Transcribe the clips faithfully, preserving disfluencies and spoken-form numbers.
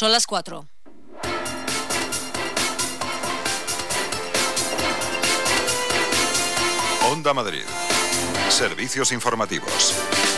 Son las cuatro. Onda Madrid. Servicios informativos.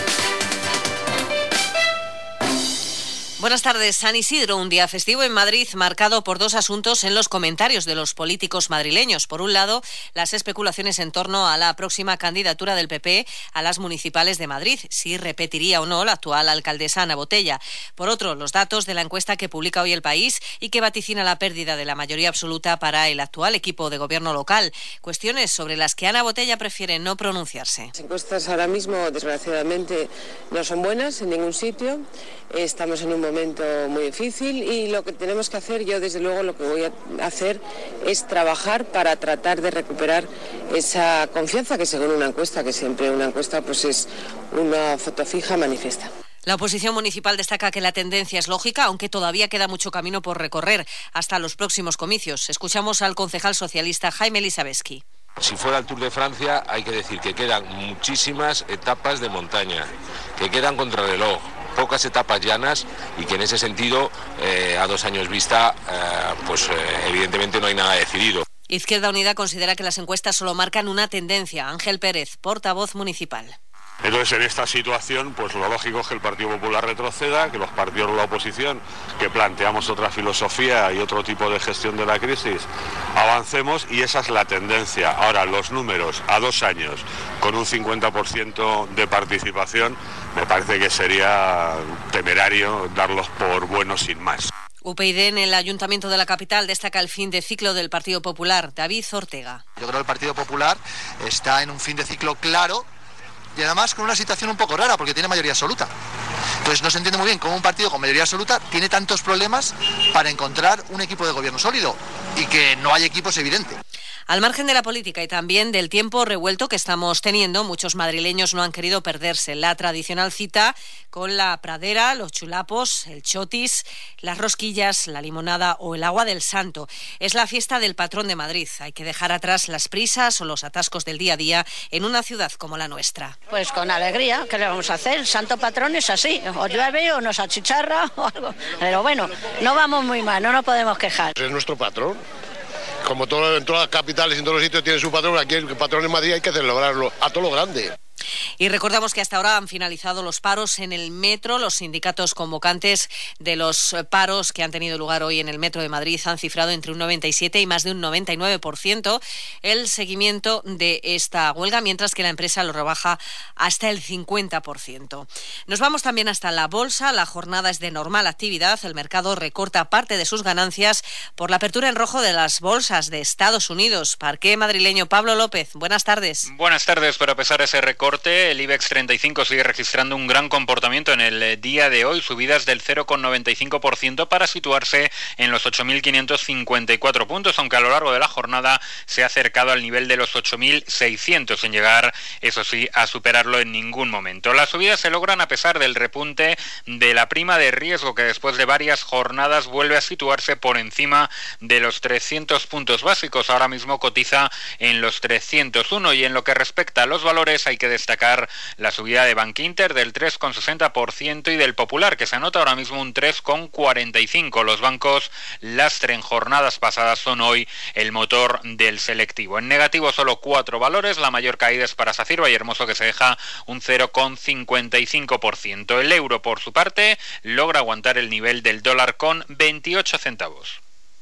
Buenas tardes. San Isidro, un día festivo en Madrid marcado por dos asuntos en los comentarios de los políticos madrileños. Por un lado, las especulaciones en torno a la próxima candidatura del P P a las municipales de Madrid, si repetiría o no la actual alcaldesa Ana Botella. Por otro, los datos de la encuesta que publica hoy El País y que vaticina la pérdida de la mayoría absoluta para el actual equipo de gobierno local. Cuestiones sobre las que Ana Botella prefiere no pronunciarse. Las encuestas ahora mismo, desgraciadamente, no son buenas en ningún sitio. Estamos en un momento muy difícil y lo que tenemos que hacer, yo desde luego lo que voy a hacer es trabajar para tratar de recuperar esa confianza que, según una encuesta, que siempre una encuesta pues es una foto fija, manifiesta. La oposición municipal destaca que la tendencia es lógica, aunque todavía queda mucho camino por recorrer hasta los próximos comicios. Escuchamos al concejal socialista Jaime Elisabetsky. Si fuera el Tour de Francia, hay que decir que quedan muchísimas etapas de montaña, que quedan contrarreloj, pocas etapas llanas y que en ese sentido, eh, a dos años vista, eh, pues eh, evidentemente no hay nada decidido. Izquierda Unida considera que las encuestas solo marcan una tendencia. Ángel Pérez, portavoz municipal. Entonces, en esta situación, pues lo lógico es que el Partido Popular retroceda, que los partidos de la oposición, que planteamos otra filosofía y otro tipo de gestión de la crisis, avancemos, y esa es la tendencia. Ahora, los números a dos años, con un cincuenta por ciento de participación, me parece que sería temerario darlos por buenos sin más. U P YD en el Ayuntamiento de la capital destaca el fin de ciclo del Partido Popular. David Ortega. Yo creo que el Partido Popular está en un fin de ciclo claro, y además con una situación un poco rara, porque tiene mayoría absoluta. Entonces no se entiende muy bien cómo un partido con mayoría absoluta tiene tantos problemas para encontrar un equipo de gobierno sólido, y que no hay equipo es evidente. Al margen de la política y también del tiempo revuelto que estamos teniendo, muchos madrileños no han querido perderse la tradicional cita con la pradera, los chulapos, el chotis, las rosquillas, la limonada o el agua del santo. Es la fiesta del patrón de Madrid. Hay que dejar atrás las prisas o los atascos del día a día en una ciudad como la nuestra. Pues con alegría, ¿qué le vamos a hacer? El santo patrón es así, o llueve o nos achicharra o algo. Pero bueno, no vamos muy mal, no nos podemos quejar. Es nuestro patrón. Como todo, en todas las capitales y en todos los sitios tiene su patrón, aquí el patrón en Madrid hay que celebrarlo a todo lo grande. Y recordamos que hasta ahora han finalizado los paros en el metro. Los sindicatos convocantes de los paros que han tenido lugar hoy en el metro de Madrid han cifrado entre un noventa y siete y más de un noventa y nueve por ciento el seguimiento de esta huelga, mientras que la empresa lo rebaja hasta el cincuenta por ciento. Nos vamos también hasta la bolsa. La jornada es de normal actividad. El mercado recorta parte de sus ganancias por la apertura en rojo de las bolsas de Estados Unidos. Parqué madrileño Pablo López. Buenas tardes. Buenas tardes, pero a pesar de ese recorte, el IBEX treinta y cinco sigue registrando un gran comportamiento en el día de hoy, subidas del cero coma noventa y cinco por ciento para situarse en los ocho mil quinientos cincuenta y cuatro puntos, aunque a lo largo de la jornada se ha acercado al nivel de los ocho mil seiscientos, sin llegar, eso sí, a superarlo en ningún momento. Las subidas se logran a pesar del repunte de la prima de riesgo, que después de varias jornadas vuelve a situarse por encima de los trescientos puntos básicos. Ahora mismo cotiza en los trescientos uno, y en lo que respecta a los valores hay que destacar la subida de Bankinter del tres coma sesenta por ciento y del Popular, que se anota ahora mismo un tres coma cuarenta y cinco por ciento. Los bancos lastre en jornadas pasadas son hoy el motor del selectivo. En negativo solo cuatro valores. La mayor caída es para SACIR Vallehermoso, que se deja un cero coma cincuenta y cinco por ciento. El euro, por su parte, logra aguantar el nivel del dólar con veintiocho centavos.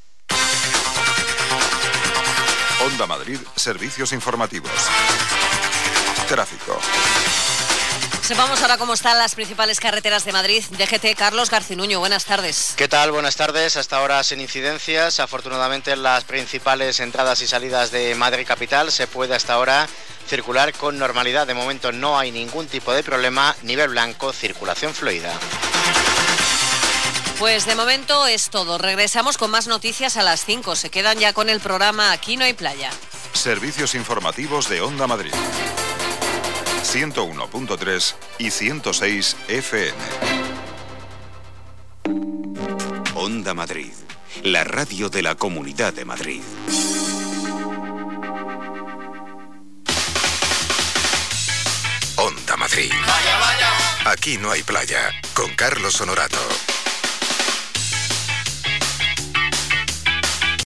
Onda Madrid, servicios informativos. Tráfico. Sepamos ahora cómo están las principales carreteras de Madrid. D G T, Carlos Garcinuño, buenas tardes. ¿Qué tal? Buenas tardes. Hasta ahora sin incidencias. Afortunadamente en las principales entradas y salidas de Madrid capital se puede hasta ahora circular con normalidad. De momento no hay ningún tipo de problema. Nivel blanco, circulación fluida. Pues de momento es todo. Regresamos con más noticias a las cinco. Se quedan ya con el programa Aquí no hay playa. Servicios informativos de Onda Madrid. ciento uno punto tres y ciento seis F M. Onda Madrid, la radio de la Comunidad de Madrid. Onda Madrid. Vaya, vaya. Aquí no hay playa, con Carlos Honorato.